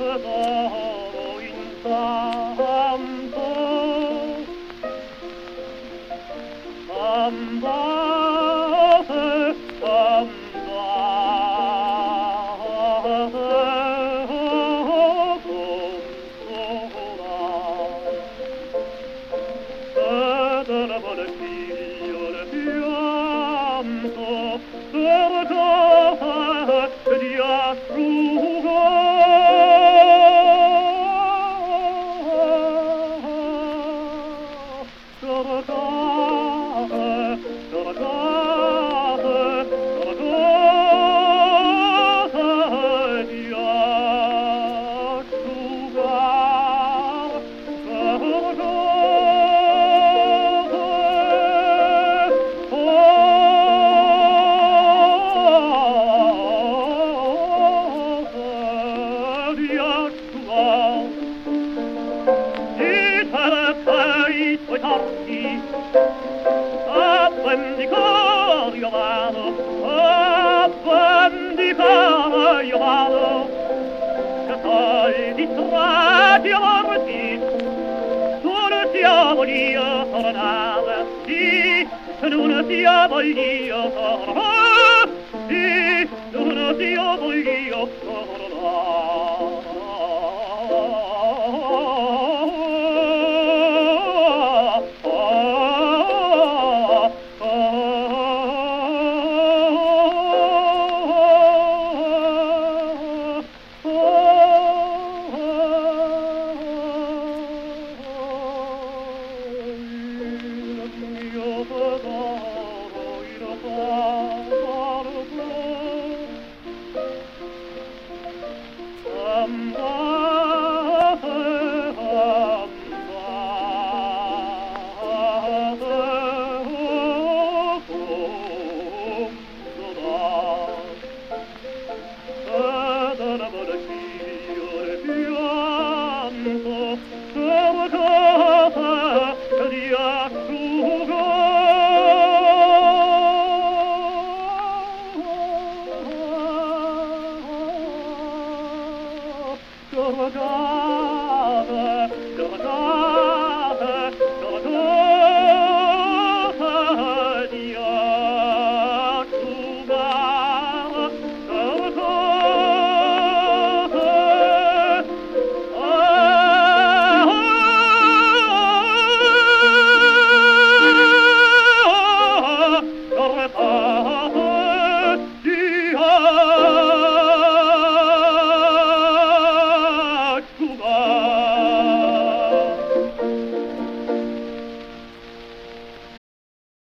tesoro intanto andate, andate consolare. Figlio le pianto, cercate di asciugare, cercate di i tuoi torti a vendicare io vado, a vendicare io vado, che poi distratti amarti non sia voglio tornare, sì, non sia voglio tornare, sì, non sia voglio tornare. Go, go, go.